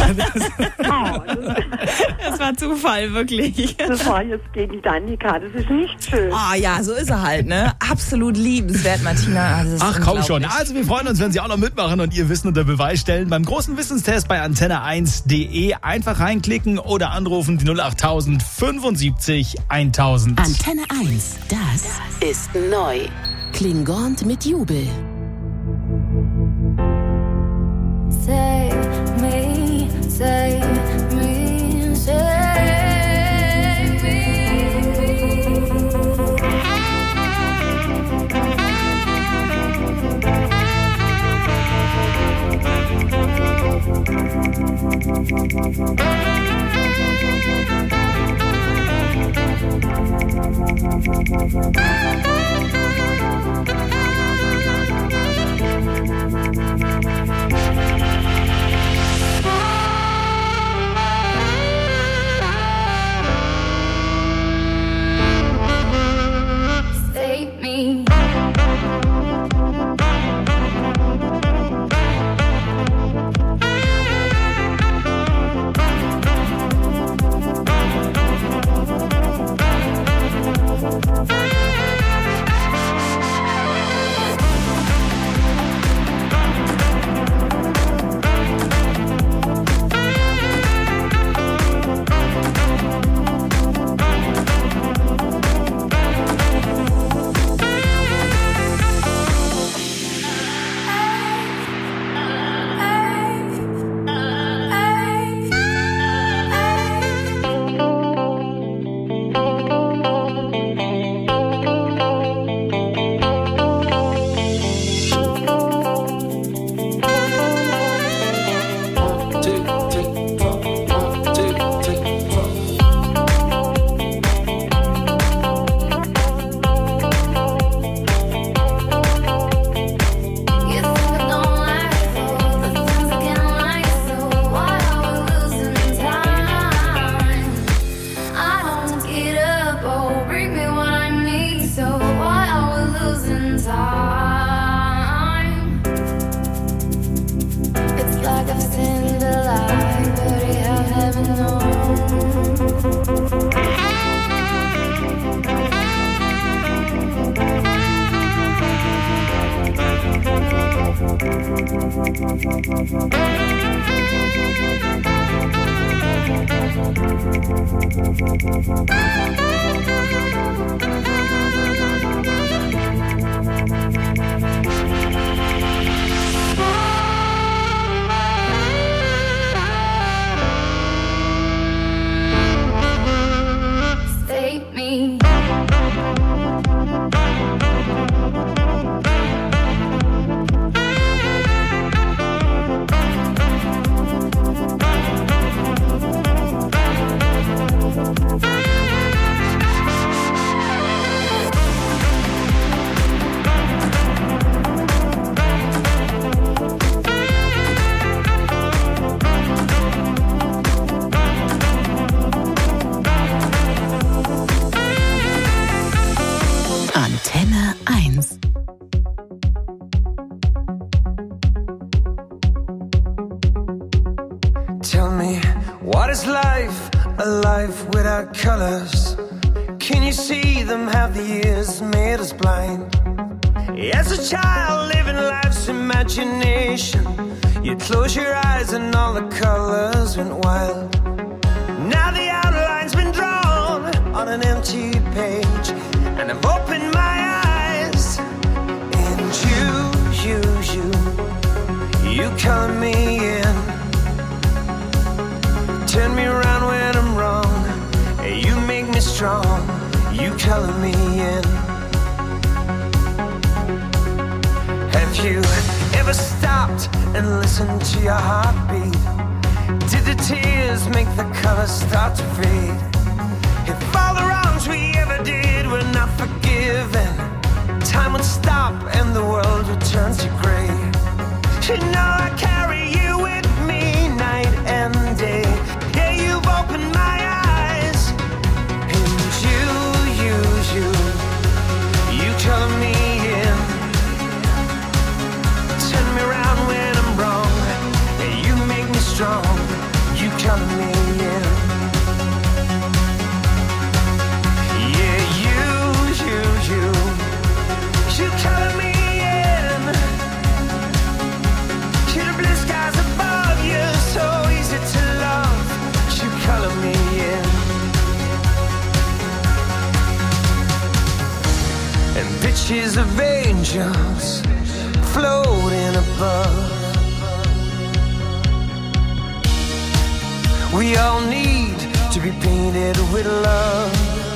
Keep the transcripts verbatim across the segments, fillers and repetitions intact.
Oh, das, Das war Zufall, wirklich. das war jetzt gegen Danica, das ist nicht schön. Ah ja, so ist er halt, ne? Absolut liebenswert, Martina. Das ist Ach komm schon. unglaublich. Also wir freuen uns, wenn Sie auch noch mitmachen und Ihr Wissen unter Beweis stellen. Beim großen Wissenstest bei antenne eins punkt de einfach reinklicken oder anrufen die null achttausend fünfundsiebzig eintausend. Antenne eins, das ist neu. Klingont mit Jubel. Save me, save me, save me. Save me. You think I don't like all the things I can't like, so why are we losing time? I don't get up, oh, bring me what I need, so why are we losing time? It's like I've seen the light, but I haven't known. Save me. Antenne eins. Tell me, what is life? A life without colors. Can you see them? Have the years made us blind? As a child living life's imagination, you close your eyes and all the colors went wild. Now the outline's been drawn on an empty page, and I've opened my eyes. And you, you, you, you color me in. Turn me around when I'm wrong. You make me strong. You color me in. Have you ever stopped and listened to your heartbeat? Did the tears make the colors start to fade? If all the wrongs we ever did were not forgiven, time would stop and the world would turn to gray. You know I carry you with me night and day. Yeah, you've opened my eyes. And you, you, you, you color me in. Turn me around when I'm wrong. Yeah, you make me strong. color me in. Yeah, you, you, you, you color me in. You the blue skies above you, so easy to love. You color me in. And pictures of angels floating above. We all need to be painted with love.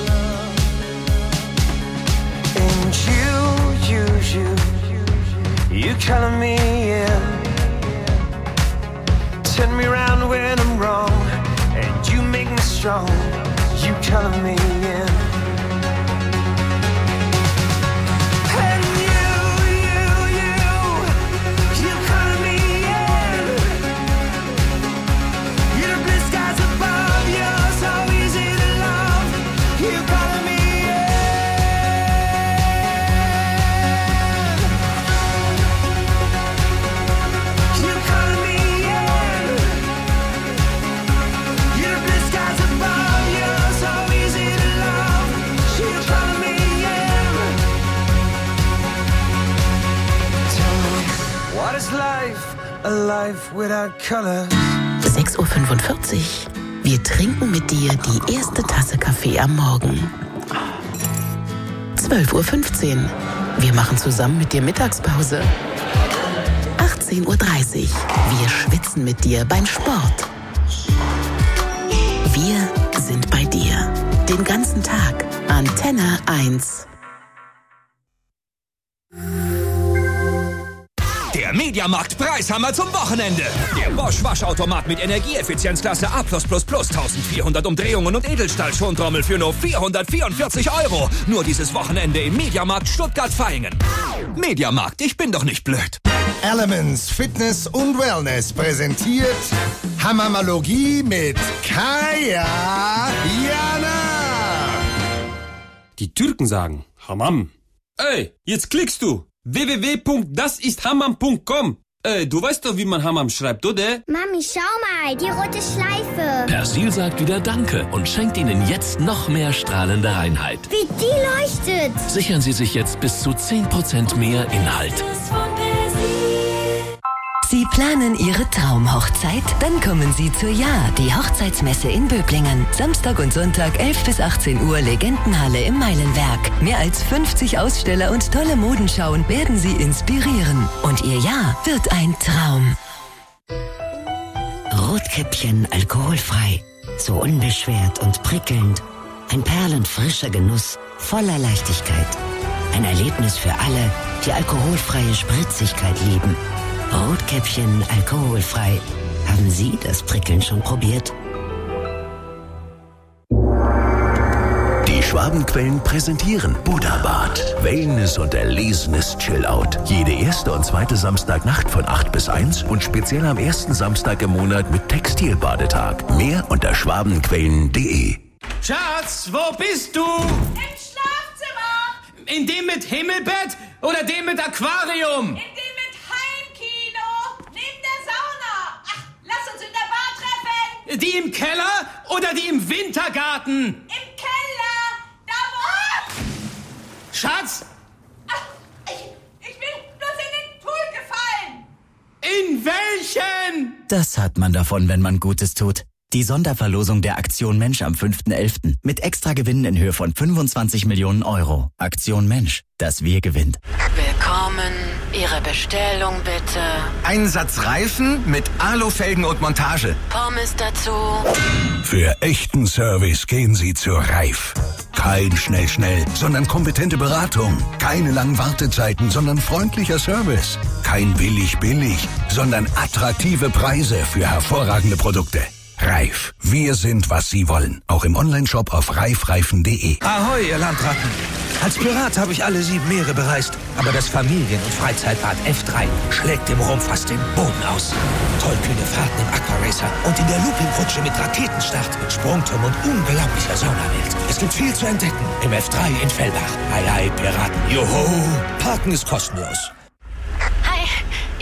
And you, you, you, you color me in. Turn me around when I'm wrong, and you make me strong. You color me in. And you, you, you, you color me in. You're the blue skies above, you're so easy to love. You color me in. You color me in. You're the blue skies above, you're so easy to love. You color me in. Tell me, what is life? A life without color. sechs Uhr fünfundvierzig. Wir trinken mit dir die erste Tasse Kaffee am Morgen. zwölf Uhr fünfzehn. Wir machen zusammen mit dir Mittagspause. achtzehn Uhr dreißig. Wir schwitzen mit dir beim Sport. Wir sind bei dir. Den ganzen Tag. Antenne eins. Der Mediamarkt Preishammer zum Wochenende. Der Bosch Waschautomat mit Energieeffizienzklasse A plus plus plus, eintausendvierhundert Umdrehungen und Edelstahl-Schontrommel für nur vierhundertvierundvierzig Euro. Nur dieses Wochenende im Mediamarkt Stuttgart-Vaihingen. Mediamarkt, ich bin doch nicht blöd. Elements Fitness und Wellness präsentiert Hamamalogie mit Kaya Jana. Die Türken sagen Hamam. Ey, jetzt klickst du. w w w punkt das ist hammam punkt com. Ey, du weißt doch, wie man Hammam schreibt, oder? Mami, schau mal, die rote Schleife. Persil sagt wieder Danke und schenkt Ihnen jetzt noch mehr strahlende Reinheit. Wie die leuchtet. Sichern Sie sich jetzt bis zu zehn Prozent mehr Inhalt. Sie planen Ihre Traumhochzeit? Dann kommen Sie zur Ja, die Hochzeitsmesse in Böblingen. Samstag und Sonntag elf bis achtzehn Uhr Legendenhalle im Meilenwerk. Mehr als fünfzig Aussteller und tolle Modenschauen werden Sie inspirieren. Und Ihr Ja wird ein Traum. Rotkäppchen alkoholfrei. So unbeschwert und prickelnd. Ein perlenfrischer Genuss voller Leichtigkeit. Ein Erlebnis für alle, die alkoholfreie Spritzigkeit lieben. Rotkäppchen alkoholfrei. Haben Sie das Prickeln schon probiert? Die Schwabenquellen präsentieren Budabad. Wellness und erlesenes Chillout. Jede erste und zweite Samstagnacht von acht bis eins und speziell am ersten Samstag im Monat mit Textilbadetag. Mehr unter schwabenquellen punkt de. Schatz, wo bist du? Im Schlafzimmer. In dem mit Himmelbett oder dem mit Aquarium? In dem mit Heimkino. Neben der Sauna. Ach, lass uns in der Bar treffen. Die im Keller oder die im Wintergarten? Im Keller. Da wo... Schatz? Ach, ich, ich bin bloß in den Pool gefallen. In welchen? Das hat man davon, wenn man Gutes tut. Die Sonderverlosung der Aktion Mensch am fünften elften mit extra Gewinnen in Höhe von fünfundzwanzig Millionen Euro. Aktion Mensch, das Wir gewinnt. Willkommen, Ihre Bestellung bitte. Einsatz Reifen mit Alufelgen und Montage. Pommes dazu. Für echten Service gehen Sie zur Reif. Kein schnell, schnell, sondern kompetente Beratung. Keine langen Wartezeiten, sondern freundlicher Service. Kein billig, billig, sondern attraktive Preise für hervorragende Produkte. Reif. Wir sind, was Sie wollen. Auch im Onlineshop auf reifreifen punkt de. Ahoi, ihr Landratten. Als Pirat habe ich alle sieben Meere bereist. Aber das Familien- und Freizeitbad F drei schlägt dem Rumpf fast den Boden aus. Tollkühne Fahrten im Aquaracer und in der Loopingrutsche mit Raketenstart, mit Sprungturm und unglaublicher Saunawelt. Es gibt viel zu entdecken im F drei in Fellbach. Ei, ei, Piraten. Joho. Parken ist kostenlos. Hi, Ihre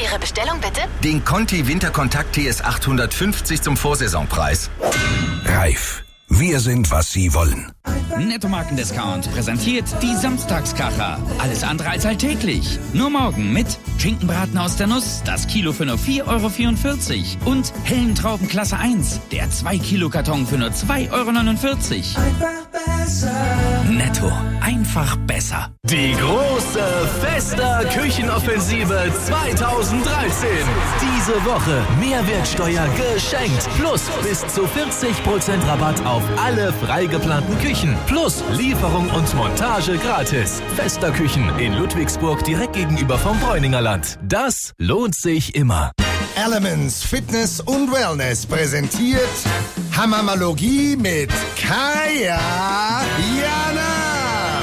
Ihre Bestellung bitte? Den Conti Winterkontakt T S achthundertfünfzig zum Vorsaisonpreis. Reif. Wir sind, was Sie wollen. Netto-Marken-Discount präsentiert die Samstagskracher. Alles andere als alltäglich. Nur morgen mit Schinkenbraten aus der Nuss, das Kilo für nur vier Euro vierundvierzig. Und hellen Trauben Klasse eins, der zwei Kilo Karton für nur zwei Euro neunundvierzig. Netto, einfach besser. Die große Fester Küchenoffensive zweitausenddreizehn. Diese Woche Mehrwertsteuer geschenkt. Plus bis zu vierzig Prozent Rabatt auf alle frei geplanten Küchen. Plus Lieferung und Montage gratis. Fester Küchen in Ludwigsburg direkt gegenüber vom Bräuninger Land. Das lohnt sich immer. Elements Fitness und Wellness präsentiert Hammermalogie mit Kaya Jana.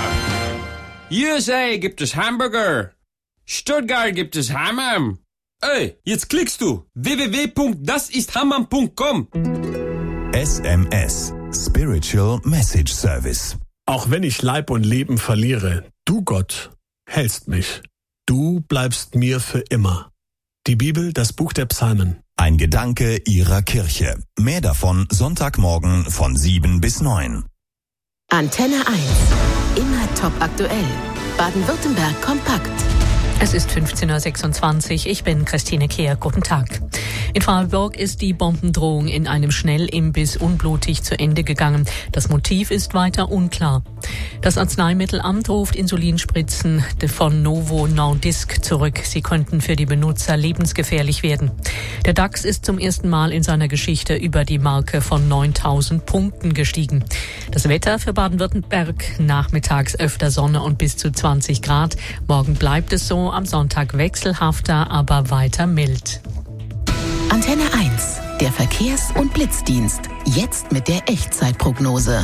U S A gibt es Hamburger. Stuttgart gibt es Hammam. Ey, jetzt klickst du. w w w punkt das ist hammam punkt com. S M S Spiritual Message Service. Auch wenn ich Leib und Leben verliere, du Gott hältst mich. Du bleibst mir für immer. Die Bibel, das Buch der Psalmen. Ein Gedanke Ihrer Kirche. Mehr davon Sonntagmorgen von sieben bis neun. Antenne eins. Immer top aktuell. Baden-Württemberg kompakt. Es ist fünfzehn Uhr sechsundzwanzig. Ich bin Christine Kehr. Guten Tag. In Freiburg ist die Bombendrohung in einem Schnellimbiss unblutig zu Ende gegangen. Das Motiv ist weiter unklar. Das Arzneimittelamt ruft Insulinspritzen von Novo Nordisk zurück. Sie könnten für die Benutzer lebensgefährlich werden. Der DAX ist zum ersten Mal in seiner Geschichte über die Marke von neuntausend Punkten gestiegen. Das Wetter für Baden-Württemberg: nachmittags öfter Sonne und bis zu zwanzig Grad. Morgen bleibt es so, am Sonntag wechselhafter, aber weiter mild. Antenne eins, der Verkehrs- und Blitzdienst. Jetzt mit der Echtzeitprognose.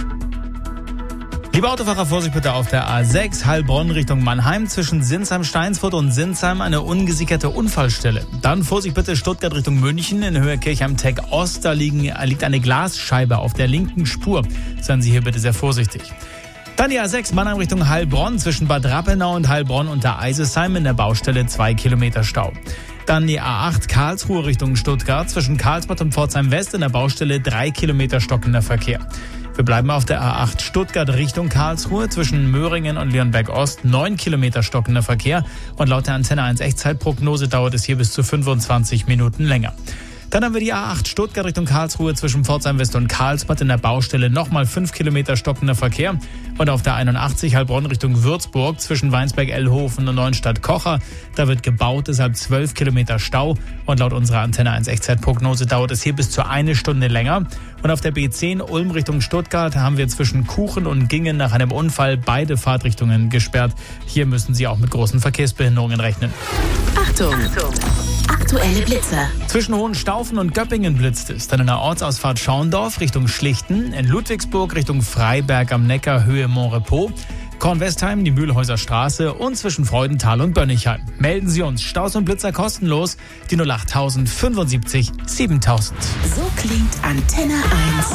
Liebe Autofahrer, Vorsicht bitte auf der A sechs Heilbronn Richtung Mannheim. Zwischen Sinsheim-Steinsfurt und Sinsheim eine ungesicherte Unfallstelle. Dann Vorsicht bitte Stuttgart Richtung München in Höhe Kirchheim-Tech Ost. Da liegen, liegt eine Glasscheibe auf der linken Spur. Seien Sie hier bitte sehr vorsichtig. Dann die A sechs Mannheim Richtung Heilbronn. Zwischen Bad Rappenau und Heilbronn unter Eisesheim in der Baustelle zwei Kilometer Stau. Dann die A acht Karlsruhe Richtung Stuttgart. Zwischen Karlsbad und Pforzheim West in der Baustelle drei Kilometer stockender Verkehr. Wir bleiben auf der A acht Stuttgart Richtung Karlsruhe. Zwischen Möhringen und Leonberg Ost neun Kilometer stockender Verkehr. Und laut der Antenne eins Echtzeitprognose dauert es hier bis zu fünfundzwanzig Minuten länger. Dann haben wir die A acht Stuttgart Richtung Karlsruhe zwischen Pforzheim West und Karlsbad in der Baustelle nochmal fünf Kilometer stockender Verkehr. Und auf der einundachtzig Heilbronn Richtung Würzburg zwischen Weinsberg-Ellhofen und Neuenstadt-Kocher. Da wird gebaut, deshalb zwölf Kilometer Stau. Und laut unserer Antenne eins Echtzeitprognose dauert es hier bis zu eine Stunde länger. Und auf der B zehn Ulm Richtung Stuttgart haben wir zwischen Kuchen und Gingen nach einem Unfall beide Fahrtrichtungen gesperrt. Hier müssen Sie auch mit großen Verkehrsbehinderungen rechnen. Achtung! Achtung. Aktuelle Blitzer. Zwischen Hohenstaufen und Göppingen blitzt es. Dann in der Ortsausfahrt Schauendorf Richtung Schlichten. In Ludwigsburg Richtung Freiberg am Neckar Höhe Montrepos. Kornwestheim, die Mühlhäuser Straße und zwischen Freudenthal und Bönnigheim. Melden Sie uns. Staus und Blitzer kostenlos. Die null acht fünfundsiebzig siebentausend. So klingt Antenne eins.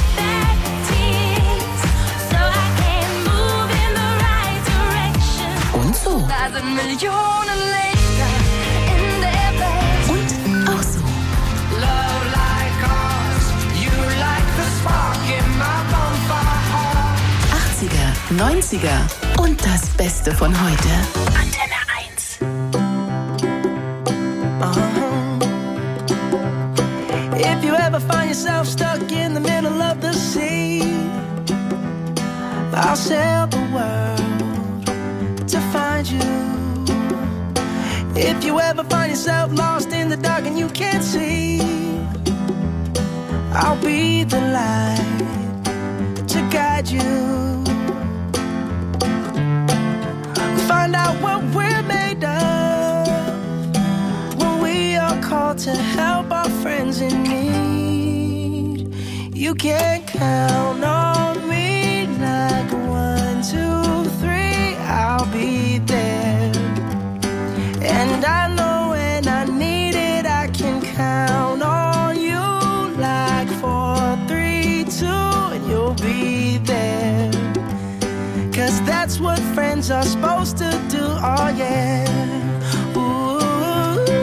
Und so. Und auch so. achtziger, neunziger und das Beste von heute. Antenne eins. Uh-huh. If you ever find yourself stuck in the middle of the sea, I'll sail the world to find you. If you ever find yourself lost in the dark and you can't see, I'll be the light to guide you. Find out what we're made of when we are called to help our friends in need. You can count on me like one, two, three, I'll be there. And I know when I need it, I can count on you like four, three, two, and you'll be there. Cause that's what friends are supposed to do, oh yeah. Ooh.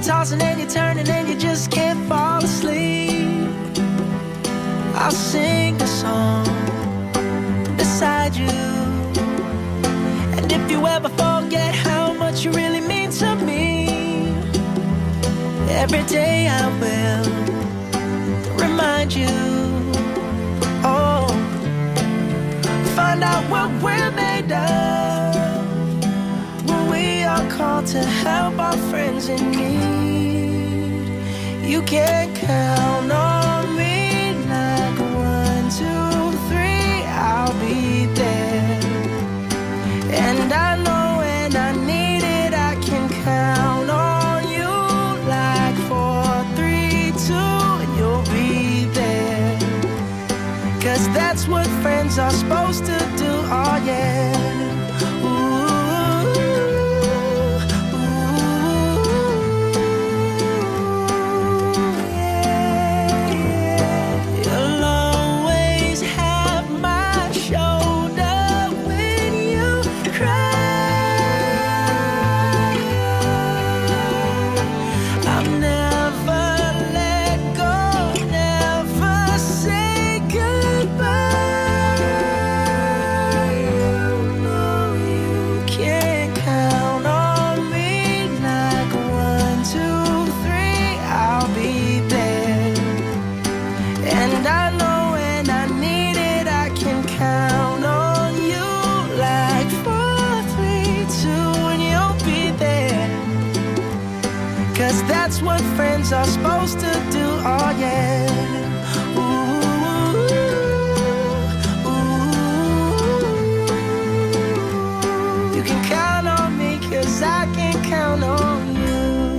you're tossing and you're turning and you just can't fall asleep, I'll sing a song beside you. And if you ever forget how much you really mean to me, every day I will remind you. Oh, find out what we're made of when we are called to help our friends in need. You can count on me like one, two, three, I'll be there. And I know when I need it, I can count on you like four, three, two, and you'll be there. Cause that's what friends are supposed to do, oh yeah. Are supposed to do, oh yeah. Ooh, ooh. You can count on me, cause I can count on you.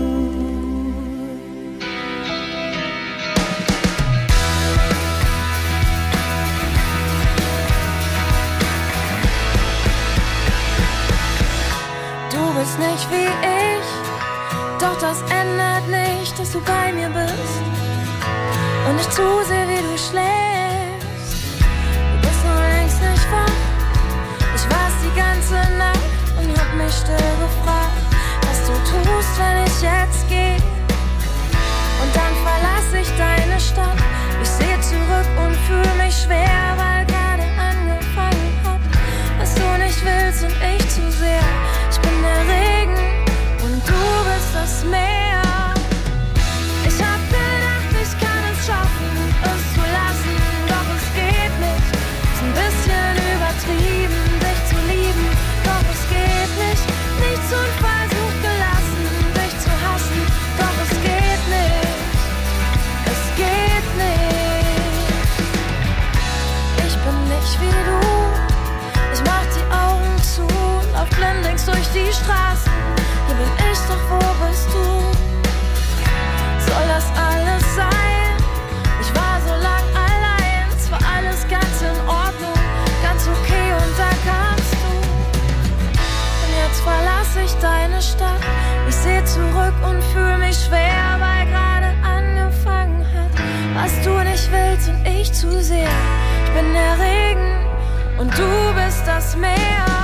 Du bist nicht wie ich, doch das ändert nicht, dass du bei mir bist und ich zusehe, wie du schläfst. Du bist noch längst nicht wach. Ich war's die ganze Nacht und hab mich still gefragt, was du tust, wenn ich jetzt geh. Und dann verlass ich deine Stadt. Ich seh zurück und fühl mich schwer, weil gerade angefangen hat, was du nicht willst und ich zu sehr. Ich bin der Regen und du bist das Meer. Ich hab gedacht, ich kann es schaffen, es zu lassen, doch es geht nicht. Ist ein bisschen übertrieben, dich zu lieben, doch es geht nicht. Nichts unversucht gelassen, dich zu hassen, doch es geht nicht. Es geht nicht. Ich bin nicht wie du. Ich mach die Augen zu, lauf blindlings durch die Straßen. Hier bin ich, doch wo bist du? Soll das alles sein? Ich war so lang allein, es war alles ganz in Ordnung, ganz okay und da kamst du. Und jetzt verlass ich deine Stadt. Ich seh zurück und fühl mich schwer, weil gerade angefangen hat, was du nicht willst und ich zu sehr. Ich bin der Regen und du bist das Meer.